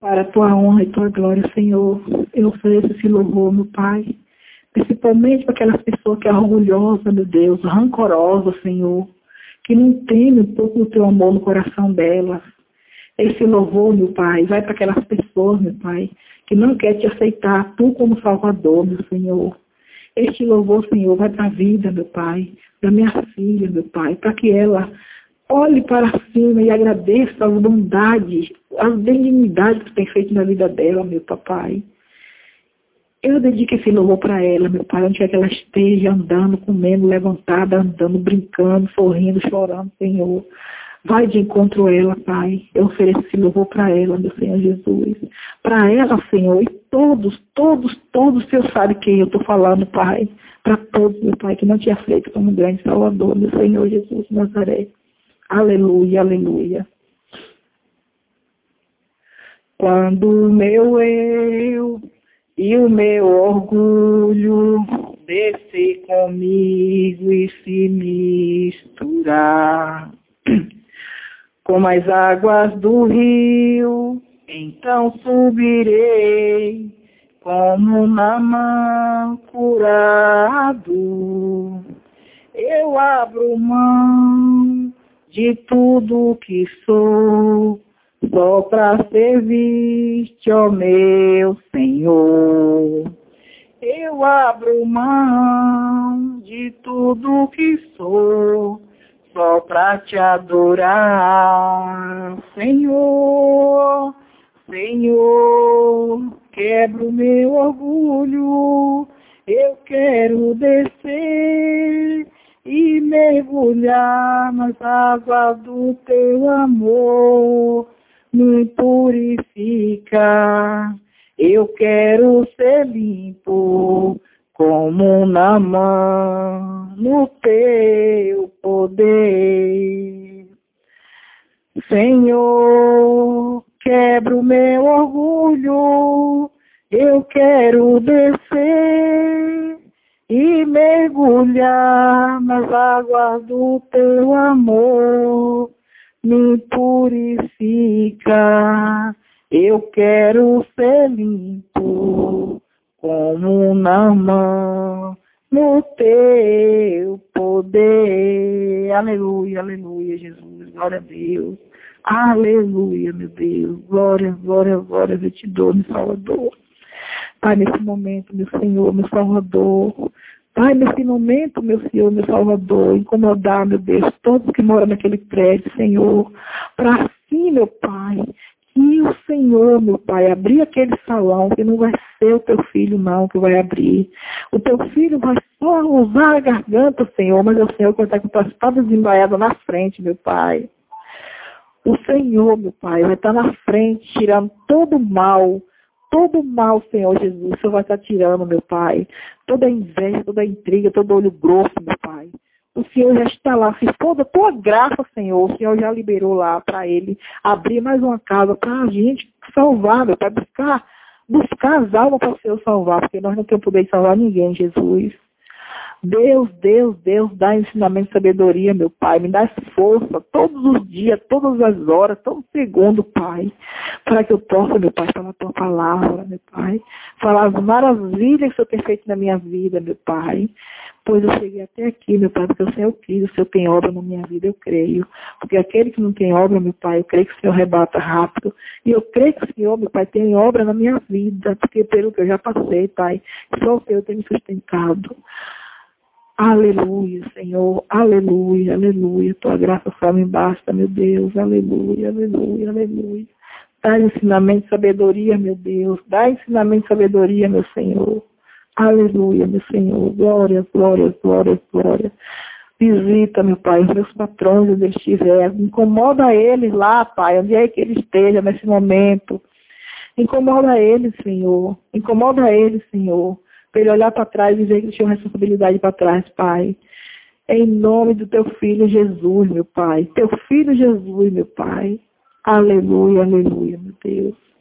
Para a tua honra e tua glória, Senhor, eu ofereço esse louvor, meu Pai, principalmente para aquelas pessoas que é orgulhosa, meu Deus, rancorosa, Senhor, que não tem um pouco do teu amor no coração delas. Esse louvor, meu Pai, vai para aquelas pessoas, meu Pai, que não quer te aceitar, tu como Salvador, meu Senhor. Este louvor, Senhor, vai para a vida, meu Pai, da minha filha, meu Pai, para que ela olhe para cima e agradeça as bondades, as benignidades que tu tem feito na vida dela, meu papai. Eu dedico esse louvor para ela, meu Pai, onde quer que ela esteja andando, comendo, levantada, andando, brincando, sorrindo, chorando, Senhor. Vai de encontro a ela, Pai. Eu ofereço esse louvor para ela, meu Senhor Jesus. Para ela, Senhor, e todos, o Senhor sabe quem eu estou falando, Pai. Para todos, meu Pai, que não te aceito como um grande Salvador, meu Senhor Jesus de Nazaré. Aleluia, aleluia. Quando o meu eu e o meu orgulho descer comigo e se misturar como as águas do rio, então subirei como Naamã curado. Eu abro mão de tudo que sou, só para servir-te, ó meu Senhor. Eu abro mão de tudo que sou, só para te adorar, Senhor. Senhor, quebra o meu orgulho, eu quero descer e mergulhar nas águas do teu amor. Me purifica, eu quero ser limpo como Naamã no teu poder. Senhor, quebra o meu orgulho, eu quero descer e mergulhar nas águas do teu amor. Me purifica, eu quero ser limpo como Naamã no teu poder. Aleluia, aleluia, Jesus, glória a Deus. Aleluia, meu Deus, glória, glória, glória, eu te dou, meu Salvador. Pai, nesse momento, meu Senhor, meu Salvador. Pai, nesse momento, meu Senhor, meu Salvador, incomodar, meu Deus, todos que moram naquele prédio, Senhor, para assim, meu Pai, que o Senhor, meu Pai, abrir aquele salão, que não vai ser o teu filho, não, que vai abrir. O teu filho vai só usar a garganta, Senhor, mas é o Senhor que vai estar com as patas embaiadas na frente, meu Pai. O Senhor, meu Pai, vai estar na frente, tirando todo o mal, Senhor Jesus, o Senhor vai estar tirando, meu Pai, toda a inveja, toda a intriga, todo olho grosso, meu Pai. O Senhor já está lá, se for da tua graça, Senhor, o Senhor já liberou lá para ele abrir mais uma casa para a gente salvar, meu Pai, buscar as almas para o Senhor salvar, porque nós não temos poder de salvar ninguém, Jesus. Deus, dá ensinamento e sabedoria, meu Pai. Me dá força todos os dias, todas as horas, todo segundo, Pai. Para que eu possa, meu Pai, falar a tua palavra, meu Pai. Falar as maravilhas que o Senhor tem feito na minha vida, meu Pai. Pois eu cheguei até aqui, meu Pai, porque o Senhor quis, o Senhor tem obra na minha vida, eu creio. Porque aquele que não tem obra, meu Pai, eu creio que o Senhor rebata rápido. E eu creio que o Senhor, meu Pai, tem obra na minha vida, porque pelo que eu já passei, Pai, só o Senhor tem me sustentado. Aleluia, Senhor, aleluia, aleluia, tua graça só me basta, meu Deus, aleluia, aleluia, aleluia. Dá ensinamento e sabedoria, meu Deus, dá ensinamento e sabedoria, meu Senhor, aleluia, meu Senhor, glória, glória, glória, glória. Visita, meu Pai, os meus patrões onde eles estiverem, incomoda eles lá, Pai, onde é que ele esteja nesse momento. Incomoda eles, Senhor, para ele olhar para trás e ver que ele tinha uma responsabilidade para trás, Pai. Em nome do teu filho Jesus, meu Pai. Teu filho Jesus, meu Pai. Aleluia, aleluia, meu Deus.